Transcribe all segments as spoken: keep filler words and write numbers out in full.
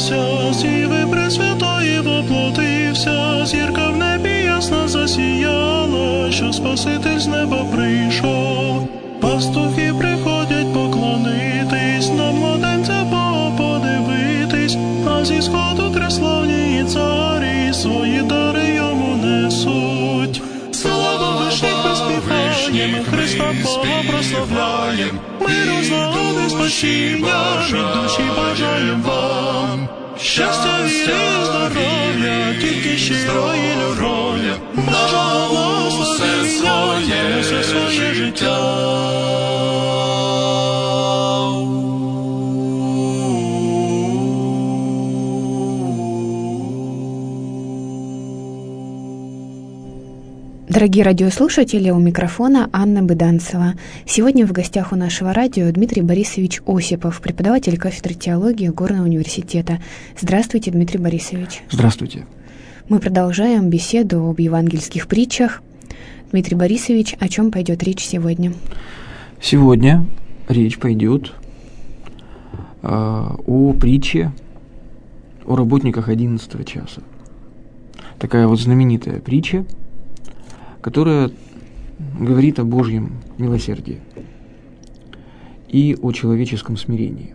явився, сівий пресвятої воплотився, зірка в небі ясно засіяла, що Спаситель з неба прийшов. Пастухи приходять поклонитись, на младенця Бога подивитись, а зі сходу кресловні царі свої дари йому несуть. Слава вишніх ми співаєм, Христа Бога прославляєм, миру, злагоди, спасіння від душі бажаєм вам. Щастя, віри, здоров'я, тільки щирої любові, Божого благословення, все своє життя. Дорогие радиослушатели, у микрофона Анна Быданцева. Сегодня в гостях у нашего радио Дмитрий Борисович Осипов, преподаватель кафедры теологии Горного университета. Здравствуйте, Дмитрий Борисович. Здравствуйте. Мы продолжаем беседу об евангельских притчах. Дмитрий Борисович, о чем пойдет речь сегодня? Сегодня речь пойдет э, о притче о работниках одиннадцатого часа. Такая вот знаменитая притча, которая говорит о Божьем милосердии и о человеческом смирении.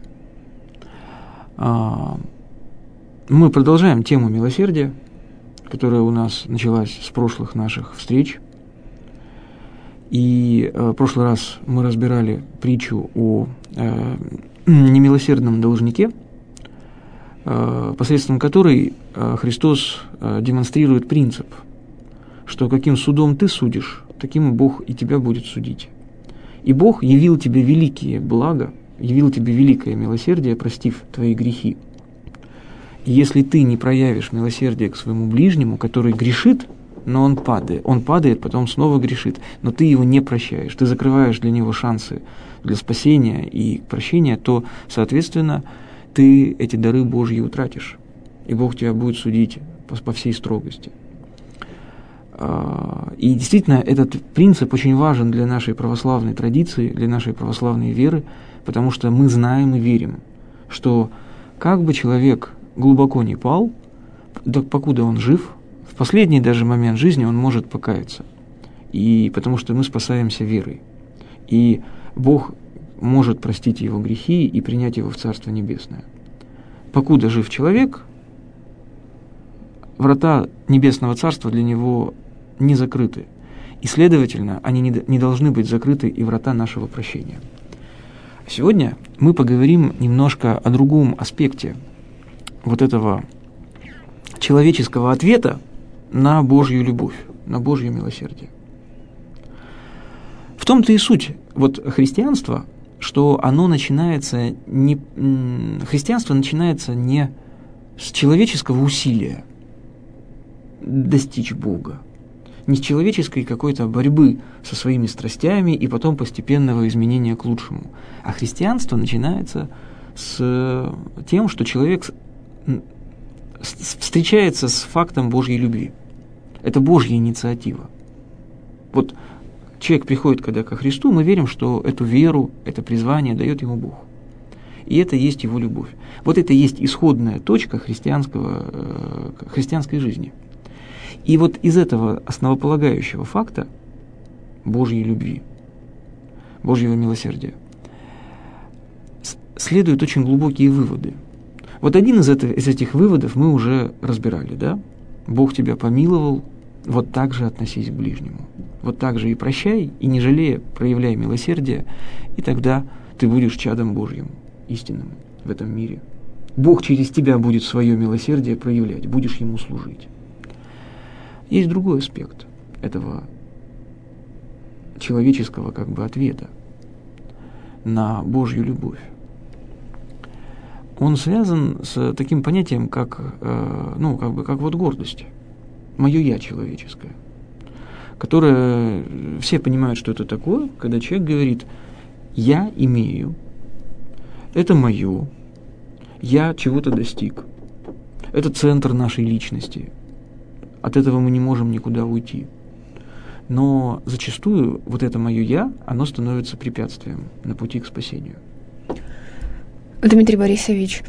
Мы продолжаем тему милосердия, которая у нас началась с прошлых наших встреч. И в прошлый раз мы разбирали притчу о немилосердном должнике, посредством которой Христос демонстрирует принцип, что каким судом ты судишь, таким Бог и тебя будет судить. И Бог явил тебе великие блага, явил тебе великое милосердие, простив твои грехи. И если ты не проявишь милосердие к своему ближнему, который грешит, но он падает, он падает, потом снова грешит, но ты его не прощаешь, ты закрываешь для него шансы для спасения и прощения, то, соответственно, ты эти дары Божьи утратишь, и Бог тебя будет судить по, по всей строгости. И действительно, этот принцип очень важен для нашей православной традиции, для нашей православной веры, потому что мы знаем и верим, что как бы человек глубоко не пал, так покуда он жив, в последний даже момент жизни он может покаяться, и потому что мы спасаемся верой. И Бог может простить его грехи и принять его в Царство Небесное. Покуда жив человек, врата Небесного Царства для него не закрыты, и, следовательно, они не, не должны быть закрыты и врата нашего прощения. Сегодня мы поговорим немножко о другом аспекте вот этого человеческого ответа на Божью любовь, на Божье милосердие. В том-то и суть вот христианства, что оно начинается не, христианство начинается не с человеческого усилия достичь Бога, не с человеческой какой-то борьбы со своими страстями и потом постепенного изменения к лучшему. А христианство начинается с тем, что человек встречается с фактом Божьей любви. Это Божья инициатива. Вот человек приходит когда ко Христу, мы верим, что эту веру, это призвание дает ему Бог. И это есть его любовь. Вот это есть исходная точка христианского, христианской жизни. И вот из этого основополагающего факта Божьей любви, Божьего милосердия следуют очень глубокие выводы. Вот один из, это, из этих выводов мы уже разбирали, да? Бог тебя помиловал, вот так же относись к ближнему. Вот так же и прощай, и не жалея, проявляй милосердие, и тогда ты будешь чадом Божьим, истинным в этом мире. Бог через тебя будет свое милосердие проявлять, будешь Ему служить. Есть другой аспект этого человеческого как бы ответа на Божью любовь. Он связан с таким понятием, как, э, ну, как бы, как вот гордость, мое «я» человеческое, которое все понимают, что это такое, когда человек говорит «я имею», это мое, я чего-то достиг, это центр нашей личности. От этого мы не можем никуда уйти. Но зачастую вот это мое «я», оно становится препятствием на пути к спасению. Дмитрий Борисович,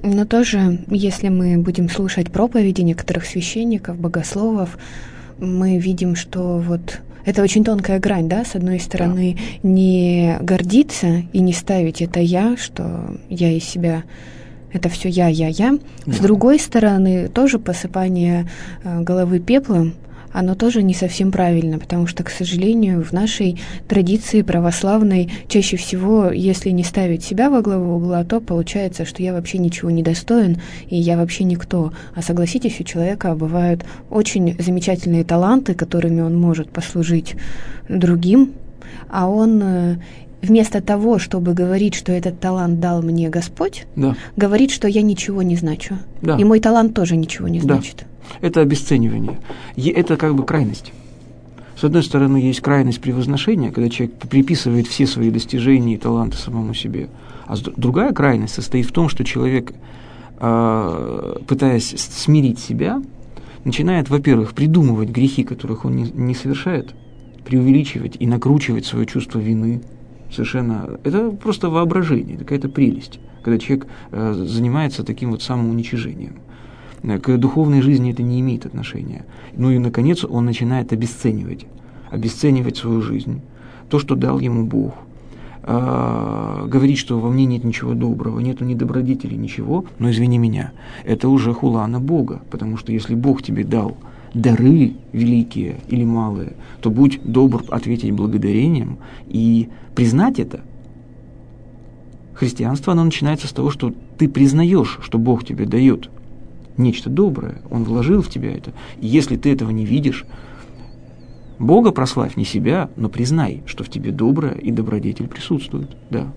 Но тоже, если мы будем слушать проповеди некоторых священников, богословов, мы видим, что вот это очень тонкая грань, да, с одной стороны, да. Не гордиться и не ставить это «я», что я из себя, это все «я, я, я». Да. С другой стороны, тоже посыпание головы пеплом, оно тоже не совсем правильно, потому что, к сожалению, в нашей традиции православной чаще всего, если не ставить себя во главу угла, то получается, что я вообще ничего не достоин, и я вообще никто. А согласитесь, у человека бывают очень замечательные таланты, которыми он может послужить другим, а он вместо того, чтобы говорить, что этот талант дал мне Господь, да. говорит, что я ничего не значу. Да. И мой талант тоже ничего не значит. Да. Это обесценивание. Это как бы крайность. С одной стороны, есть крайность превозношения, когда человек приписывает все свои достижения и таланты самому себе. А другая крайность состоит в том, что человек, пытаясь смирить себя, начинает, во-первых, придумывать грехи, которых он не, не совершает, преувеличивать и накручивать свое чувство вины. Совершенно. Это просто воображение, какая-то прелесть, когда человек занимается таким вот самоуничижением. К духовной жизни это не имеет отношения. Ну и, наконец, он начинает обесценивать, обесценивать свою жизнь, то, что дал ему Бог, а, говорить, что во мне нет ничего доброго, нету ни добродетели, ничего, но извини меня, это уже хула на Бога, потому что если Бог тебе дал дары великие или малые, то будь добр ответить благодарением и признать это. Христианство, оно начинается с того, что ты признаешь, что Бог тебе дает нечто доброе, Он вложил в тебя это. И если ты этого не видишь, Бога прославь, не себя, но признай, что в тебе доброе и добродетель присутствует. Да.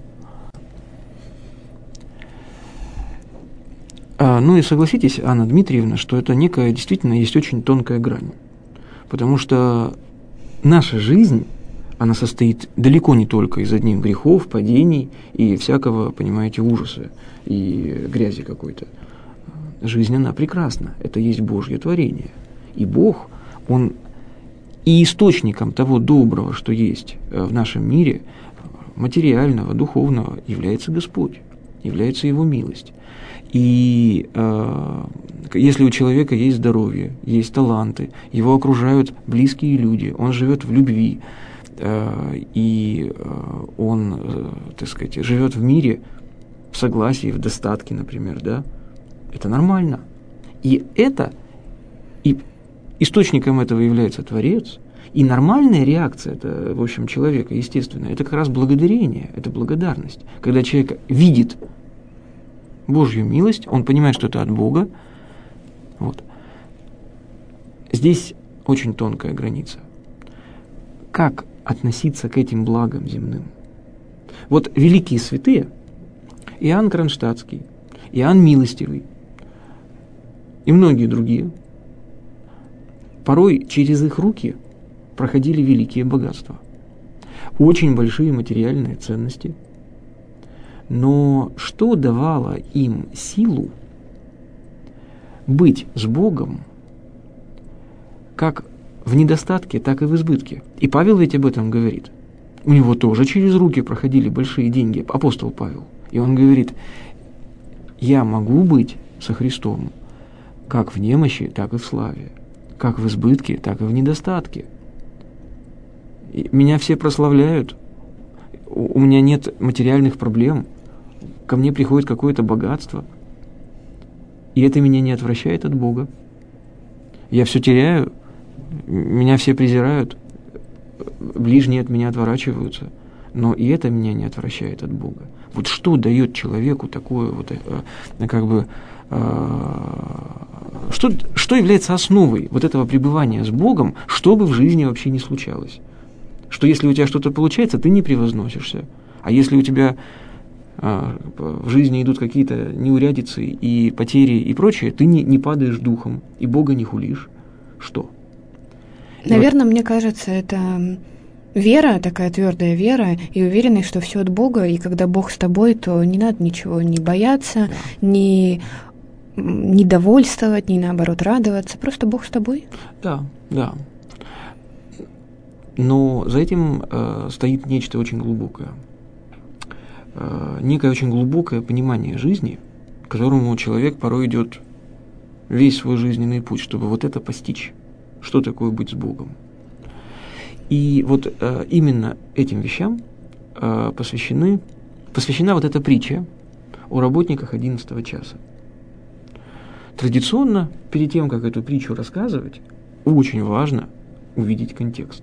А, ну и согласитесь, Анна Дмитриевна, что это некая, действительно, есть очень тонкая грань. Потому что наша жизнь, она состоит далеко не только из одних грехов, падений и всякого, понимаете, ужаса и грязи какой-то. Жизнь, она прекрасна. Это есть Божье творение. И Бог, Он и источником того доброго, что есть в нашем мире, материального, духовного, является Господь, является Его милость. И э, если у человека есть здоровье, есть таланты, его окружают близкие люди, он живет в любви, э, и э, он, э, так сказать, живет в мире в согласии, в достатке, например, да, это нормально. И это, и источником этого является Творец, и нормальная реакция это, в общем, человека, естественно, это как раз благодарение, это благодарность. Когда человек видит Божью милость, он понимает, что это от Бога. Вот. Здесь очень тонкая граница. Как относиться к этим благам земным? Вот великие святые, Иоанн Кронштадтский, Иоанн Милостивый и многие другие, порой через их руки проходили великие богатства, очень большие материальные ценности. Но что давало им силу быть с Богом как в недостатке, так и в избытке? И Павел ведь об этом говорит. У него тоже через руки проходили большие деньги, апостол Павел. И он говорит: я могу быть со Христом как в немощи, так и в славе, как в избытке, так и в недостатке. И меня все прославляют, у меня нет материальных проблем, ко мне приходит какое-то богатство, и это меня не отвращает от Бога. Я все теряю, меня все презирают, ближние от меня отворачиваются, но и это меня не отвращает от Бога. Вот что дает человеку такое, вот, как бы, что, что является основой вот этого пребывания с Богом, что бы в жизни вообще не случалось? Что если у тебя что-то получается, ты не превозносишься, а если у тебя в жизни идут какие-то неурядицы и потери и прочее, ты не, не падаешь духом и Бога не хулишь. Что? Наверное, вот. Мне кажется, это вера, такая твердая вера, и уверенность, что все от Бога, и когда Бог с тобой, то не надо ничего не бояться, да. не недовольствовать, не наоборот радоваться, просто Бог с тобой. Да, да. Но за этим э, стоит нечто очень глубокое. Некое очень глубокое понимание жизни которому человек порой идет весь свой жизненный путь, чтобы вот это постичь, что такое быть с Богом. И вот э, именно этим вещам э, посвящены, посвящена вот эта притча о работниках одиннадцатого часа. Традиционно, перед тем, как эту притчу рассказывать, очень важно увидеть контекст.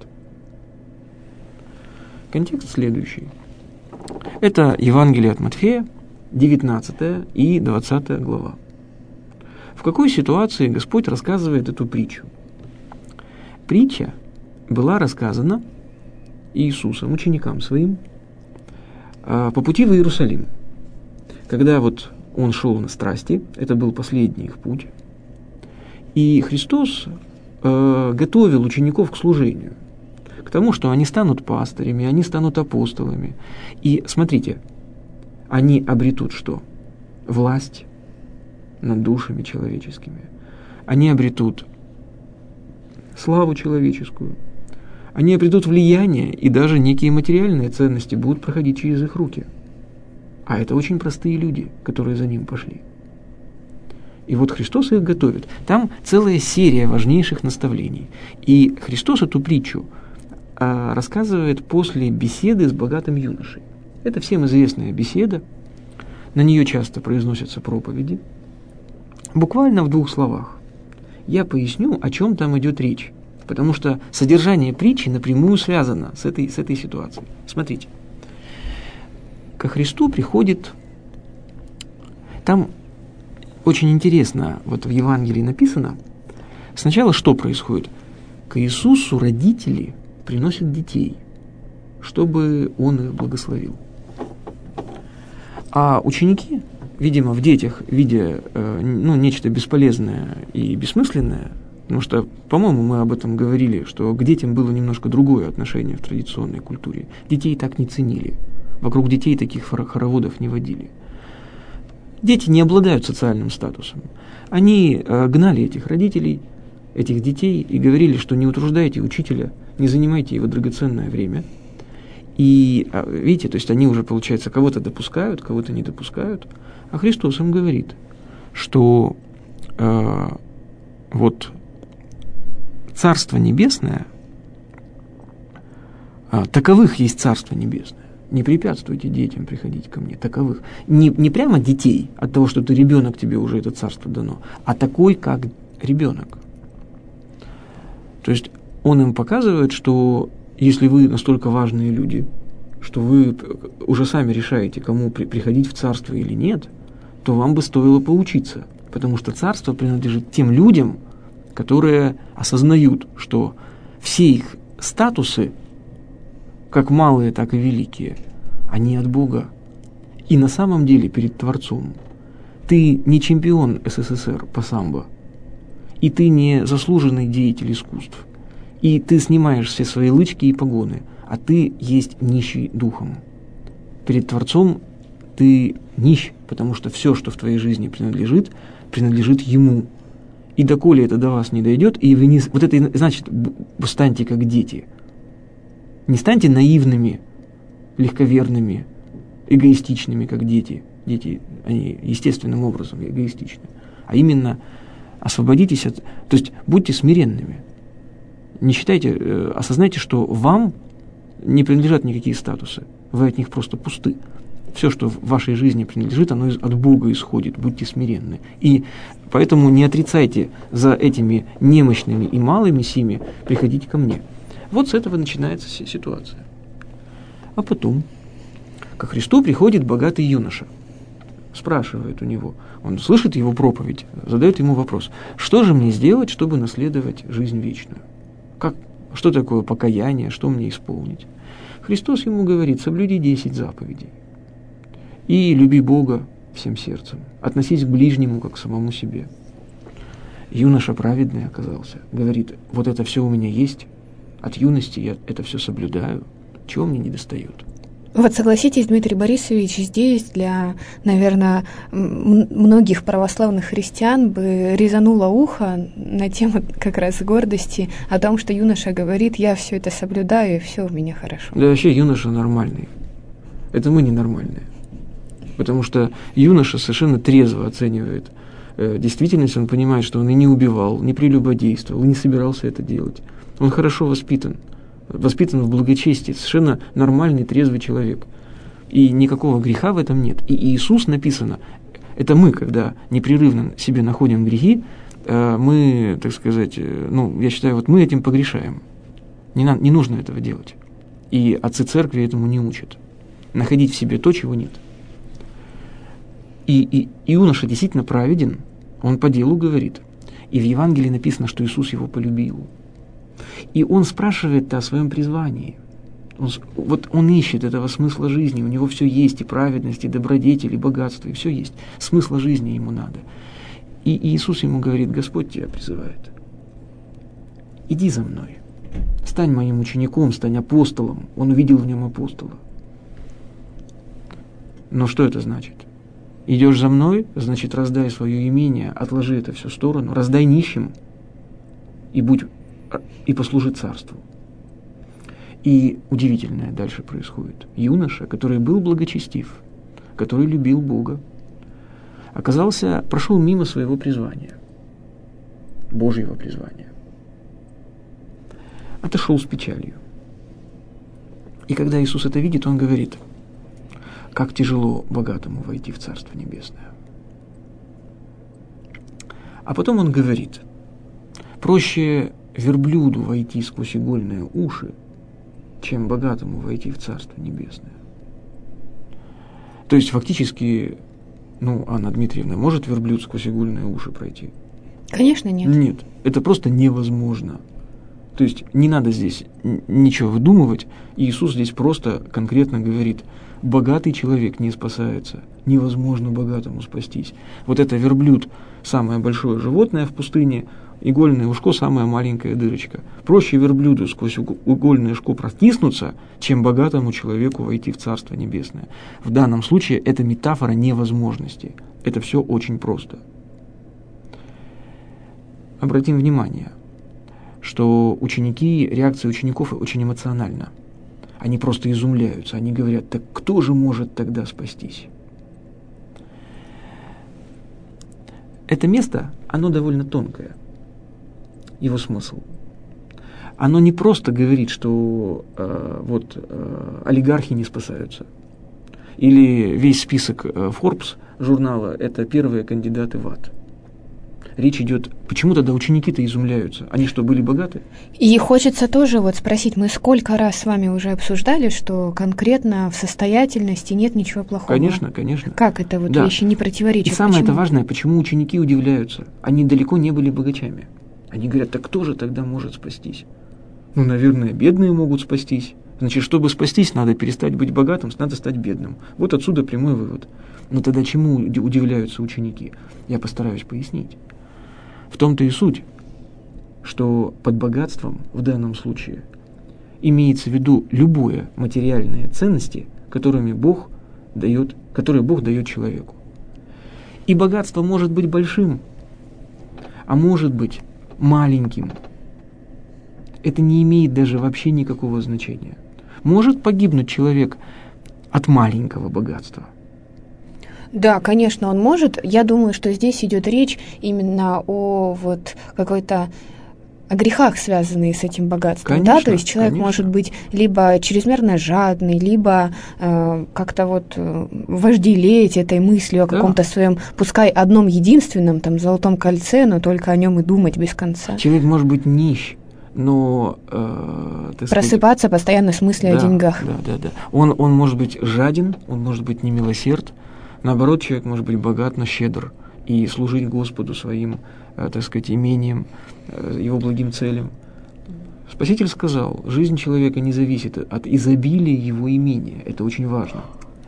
Контекст следующий. Это Евангелие от Матфея, девятнадцатая и двадцатая глава. В какой ситуации Господь рассказывает эту притчу? Притча была рассказана Иисусом, ученикам своим, по пути в Иерусалим. Когда вот он шел на страсти, это был последний их путь, и Христос э, готовил учеников к служению, к тому, что они станут пастырями, они станут апостолами. И смотрите, они обретут что? Власть над душами человеческими. Они обретут славу человеческую. Они обретут влияние, и даже некие материальные ценности будут проходить через их руки. А это очень простые люди, которые за ним пошли. И вот Христос их готовит. Там целая серия важнейших наставлений. И Христос эту притчу а, рассказывает после беседы с богатым юношей. Это всем известная беседа. На нее часто произносятся проповеди. Буквально в двух словах. Я поясню, о чем там идет речь. Потому что содержание притчи напрямую связано с этой, с этой ситуацией. Смотрите. Ко Христу приходит... Там очень интересно, вот в Евангелии написано, сначала что происходит? К Иисусу родители приносят детей, чтобы Он их благословил. А ученики, видимо, в детях, видя э, ну, нечто бесполезное и бессмысленное, потому что, по-моему, мы об этом говорили, что к детям было немножко другое отношение в традиционной культуре. Детей так не ценили. Вокруг детей таких хороводов не водили. Дети не обладают социальным статусом. Они э, гнали этих родителей, этих детей, и говорили, что не утруждайте учителя, не занимайте его драгоценное время. И, видите, то есть они уже, получается, кого-то допускают, кого-то не допускают. А Христос им говорит, что э, вот Царство Небесное, а, таковых есть Царство Небесное. Не препятствуйте детям приходить ко мне, таковых. Не, не прямо детей, от того, что ты ребенок, тебе уже это царство дано, а такой, как ребенок. То есть он им показывает, что если вы настолько важные люди, что вы уже сами решаете, кому при, приходить в царство или нет, то вам бы стоило поучиться, потому что царство принадлежит тем людям, которые осознают, что все их статусы, как малые, так и великие, они от Бога. И на самом деле перед Творцом ты не чемпион СССР по самбо, и ты не заслуженный деятель искусств, и ты снимаешь все свои лычки и погоны, а ты есть нищий духом. Перед Творцом ты нищ, потому что все, что в твоей жизни принадлежит, принадлежит Ему. И доколе это до вас не дойдет, и вы не... Вот это и значит, станьте как дети. Не станьте наивными, легковерными, эгоистичными, как дети. Дети, они естественным образом эгоистичны. А именно освободитесь от... То есть будьте смиренными. Не считайте, э, осознайте, что вам не принадлежат никакие статусы. Вы от них просто пусты. Все, что в вашей жизни принадлежит, оно от Бога исходит. Будьте смиренны. И поэтому не отрицайте за этими немощными и малыми сими приходить ко мне. Вот с этого начинается ситуация. А потом ко Христу приходит богатый юноша. Спрашивает у него. Он слышит его проповедь, задает ему вопрос. Что же мне сделать, чтобы наследовать жизнь вечную? Как, что такое покаяние, что мне исполнить? Христос ему говорит, соблюди десять заповедей. И люби Бога всем сердцем. Относись к ближнему, как к самому себе. Юноша праведный оказался. Говорит, вот это все у меня есть. От юности я это все соблюдаю. Чего мне не достает? Вот согласитесь, Дмитрий Борисович, здесь для, наверное, м- многих православных христиан бы резануло ухо на тему как раз гордости о том, что юноша говорит, я все это соблюдаю, и все у меня хорошо. Да вообще юноша нормальный. Это мы ненормальные. Потому что юноша совершенно трезво оценивает э, действительность, он понимает, что он и не убивал, не прелюбодействовал, и не собирался это делать. Он хорошо воспитан, воспитан в благочестии, совершенно нормальный, трезвый человек. И никакого греха в этом нет. И Иисус написано, это мы, когда непрерывно себе находим грехи, э, мы, так сказать, э, ну, я считаю, вот мы этим погрешаем. Не, на, не нужно этого делать. И отцы церкви этому не учат. Находить в себе то, чего нет. И, и, и юноша действительно праведен, он по делу говорит. И в Евангелии написано, что Иисус его полюбил. И он спрашивает о своем призвании. Он, вот он ищет этого смысла жизни, у него все есть, и праведность, и добродетель, и богатство, и все есть. Смысла жизни ему надо. И Иисус ему говорит: Господь тебя призывает. Иди за мной. Стань моим учеником, стань апостолом. Он увидел в нем апостола. Но что это значит? Идешь за мной, значит, раздай свое имение, отложи это все в сторону, раздай нищим и будь, и послужи царству. И удивительное дальше происходит. Юноша, который был благочестив, который любил Бога, оказался, прошел мимо своего призвания, Божьего призвания. Отошел с печалью. И когда Иисус это видит, Он говорит: как тяжело богатому войти в Царство Небесное. А потом Он говорит: проще верблюду войти сквозь игольные уши, чем богатому войти в Царство Небесное. То есть фактически, ну, Анна Дмитриевна, может верблюд сквозь игольные уши пройти? Конечно, нет. Нет, это просто невозможно. То есть не надо здесь ничего выдумывать. Иисус здесь просто конкретно говорит: богатый человек не спасается, невозможно богатому спастись. Вот это верблюд – самое большое животное в пустыне, игольное ушко – самая маленькая дырочка. Проще верблюду сквозь игольное ушко протиснуться, чем богатому человеку войти в Царство Небесное. В данном случае это метафора невозможности. Это все очень просто. Обратим внимание, что ученики, реакция учеников очень эмоциональна. Они просто изумляются, они говорят: так кто же может тогда спастись? Это место, оно довольно тонкое, его смысл. Оно не просто говорит, что э, вот э, олигархи не спасаются, или весь список э, Forbes журнала – это первые кандидаты в ад. Речь идет, почему тогда ученики-то изумляются? Они что, были богаты? И хочется тоже вот спросить, мы сколько раз с вами уже обсуждали, что конкретно в состоятельности нет ничего плохого? Конечно, конечно. Как это вот да. вещи не противоречат? И самое почему? это важное, почему ученики удивляются? Они далеко не были богачами. Они говорят: так кто же тогда может спастись? Ну, наверное, бедные могут спастись. Значит, чтобы спастись, надо перестать быть богатым, надо стать бедным. Вот отсюда прямой вывод. Но тогда чему удивляются ученики? Я постараюсь пояснить. В том-то и суть, что под богатством в данном случае имеется в виду любые материальные ценности, которыми Бог дает, которые Бог дает человеку. И богатство может быть большим, а может быть маленьким. Это не имеет даже вообще никакого значения. Может погибнуть человек от маленького богатства. Да, конечно, он может. Я думаю, что здесь идет речь именно о вот какой-то о грехах, связанных с этим богатством. Конечно, да? То есть человек конечно. может быть либо чрезмерно жадный, либо э, как-то вот э, вожделеть этой мыслью о каком-то да. своем, пускай одном единственном там золотом кольце, но только о нем и думать без конца. Человек может быть нищ, но э, просыпаться сказать, постоянно с мыслью да, о деньгах. Да, да, да. Он, он может быть жаден, он может быть немилосерд. Наоборот, человек может быть богат, но щедр и служить Господу своим, э, так сказать, имением, э, его благим целям. Спаситель сказал: жизнь человека не зависит от изобилия его имения. Это очень важно.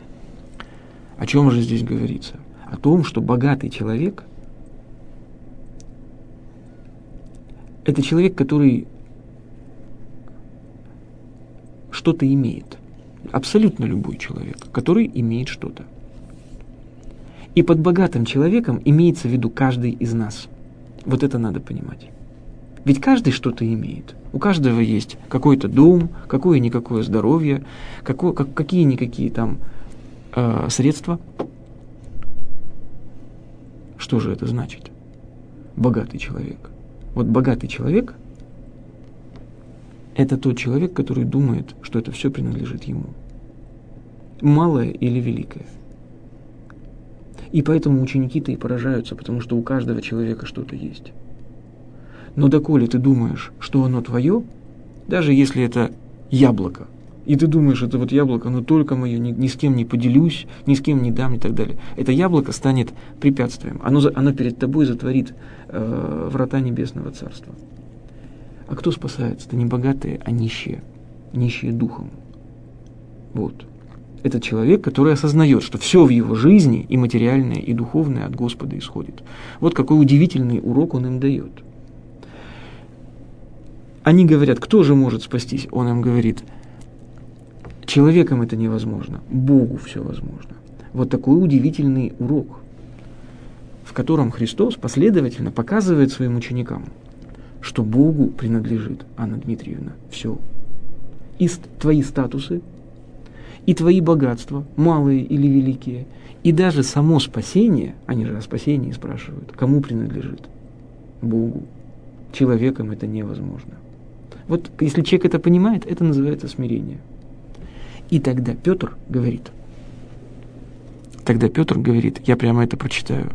О чем же здесь говорится? О том, что богатый человек – это человек, который что-то имеет. Абсолютно любой человек, который имеет что-то. И под богатым человеком имеется в виду каждый из нас. Вот это надо понимать. Ведь каждый что-то имеет. У каждого есть какой-то дом, какое-никакое здоровье, какое, как, какие-никакие там э, средства. Что же это значит? Богатый человек. Вот богатый человек – это тот человек, который думает, что это все принадлежит ему. Малое или великое. И поэтому ученики-то и поражаются, потому что у каждого человека что-то есть. Но доколе ты думаешь, что оно твое, даже если это яблоко, и ты думаешь, это вот яблоко, оно только мое, ни, ни с кем не поделюсь, ни с кем не дам и так далее, это яблоко станет препятствием. Оно, оно перед тобой затворит э, врата небесного царства. А кто спасается? Это не богатые, а нищие. Нищие духом. Вот. Это человек, который осознает, что все в его жизни, и материальное, и духовное, от Господа исходит. Вот какой удивительный урок он им дает. Они говорят, кто же может спастись? Он им говорит, человеком это невозможно, Богу все возможно. Вот такой удивительный урок, в котором Христос последовательно показывает своим ученикам, что Богу принадлежит, Анна Дмитриевна, все. И твои статусы, и твои богатства, малые или великие, и даже само спасение, они же о спасении спрашивают, кому принадлежит? Богу. Человеком это невозможно. Вот если человек это понимает, это называется смирение. И тогда Петр говорит, тогда Петр говорит, я прямо это прочитаю.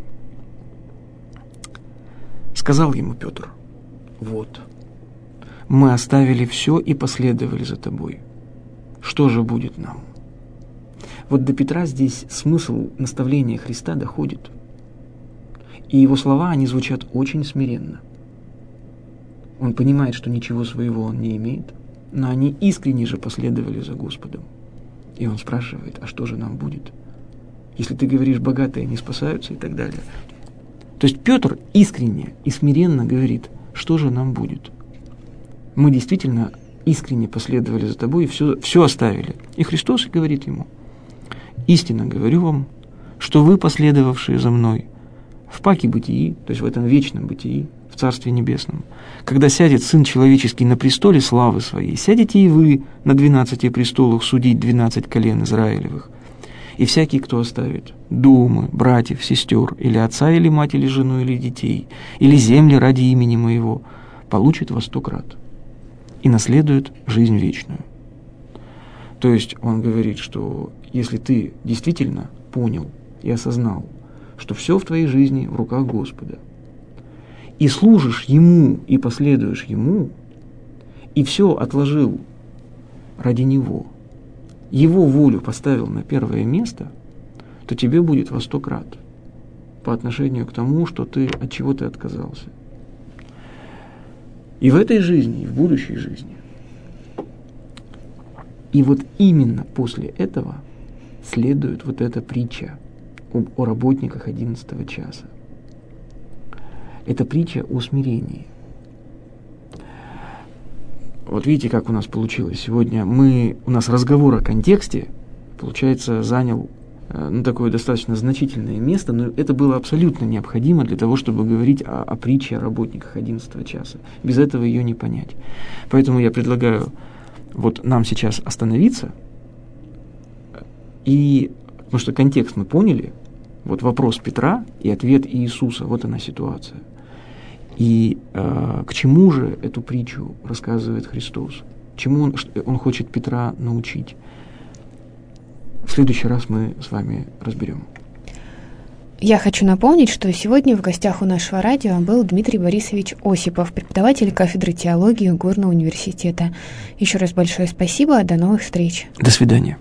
Сказал ему Петр, вот, мы оставили все и последовали за тобой. Что же будет нам? Вот до Петра здесь смысл наставления Христа доходит. И его слова, они звучат очень смиренно. Он понимает, что ничего своего он не имеет, но они искренне же последовали за Господом. И он спрашивает, а что же нам будет? Если ты говоришь, богатые не спасаются и так далее. То есть Петр искренне и смиренно говорит, что же нам будет? Мы действительно искренне последовали за тобой и все, все оставили. И Христос говорит ему, истинно говорю вам, что вы, последовавшие за мной, в паке бытии, то есть в этом вечном бытии, в Царстве Небесном, когда сядет Сын Человеческий на престоле славы Своей, сядете и вы на двенадцати престолах судить двенадцать колен Израилевых. И всякий, кто оставит дома, братьев, сестер, или отца, или мать, или жену, или детей, или земли ради имени Моего, получит во сто крат и наследует жизнь вечную. То есть он говорит, что если ты действительно понял и осознал, что все в твоей жизни в руках Господа, и служишь Ему, и последуешь Ему, и все отложил ради Него, Его волю поставил на первое место, то тебе будет во сто крат по отношению к тому, что ты, от чего ты отказался. И в этой жизни, и в будущей жизни. И вот именно после этого следует вот эта притча о, о работниках одиннадцатого часа. Это притча о смирении. Вот видите, как у нас получилось. Сегодня мы, у нас разговор о контексте, получается, занял ну, такое достаточно значительное место, но это было абсолютно необходимо для того, чтобы говорить о, о притче о работниках одиннадцатого часа. Без этого ее не понять. Поэтому я предлагаю вот нам сейчас остановиться, и, потому что контекст мы поняли, вот вопрос Петра и ответ Иисуса, вот она ситуация. И э, к чему же эту притчу рассказывает Христос? Чему он, он хочет Петра научить? В следующий раз мы с вами разберем. Я хочу напомнить, что сегодня в гостях у нашего радио был Дмитрий Борисович Осипов, преподаватель кафедры теологии Горного университета. Еще раз большое спасибо, до новых встреч. До свидания.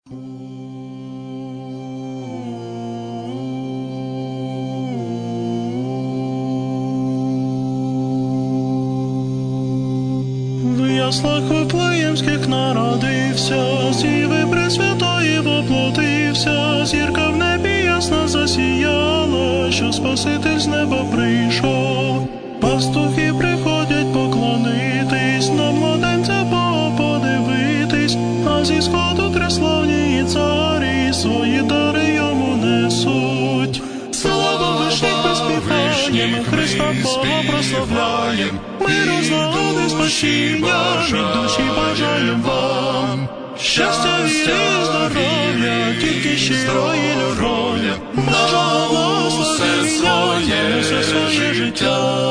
яслах Вифлеємських народився, сіви Пресвятої воплотився, зірка в небі ясно засіяла, що Спаситель з неба прийшов. Пастухи приходять поклонитись, на младенця Бога подивитись, а зі сходу триславні царі свої дари йому несуть. Слава вишніх приспіваєм, Христа Бога прославляєм, миру, злагоди, спасіння, від душі бажаєм вам. щастя, віри, здоров'я, тільки щирої любові, Божого благословення, все своє життя.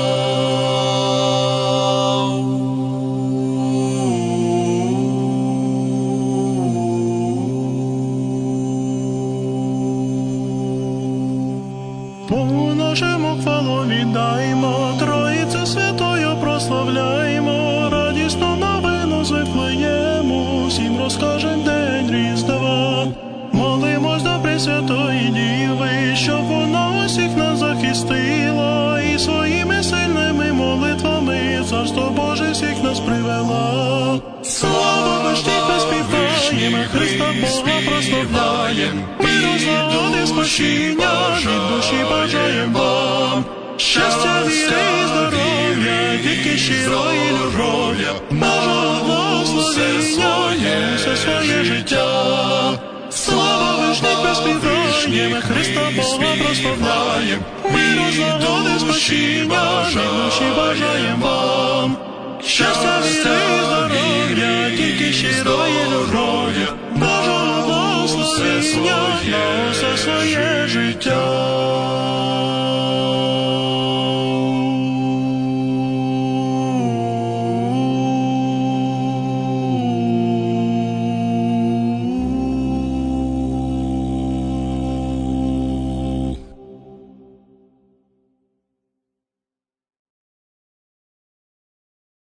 Богу нашому хвалу віддаймо, Троїцю Святою прославляймо, радісну новину з Вифлеєму, всім розкажем день Різдва. Молимось до Пресвятої Діви, щоб вона усіх нас захистила, і своїми сильними молитвами Царство Боже всіх нас привела. Слава вишніх співаєм, Христа Бога прославляєм, миру, злагоди, спасіння від душі бажаєм вам. Щастя, віри і здоров'я, тільки щирої любові, Божого благословення, все своє життя. Слава вишніх співаєм, Христа Бога прославляєм, миру, злагоди, спасіння від душі бажаєм вам. Щастя, віри і здоров'я, тільки щирої любові, Божого благословення на усе своє життя.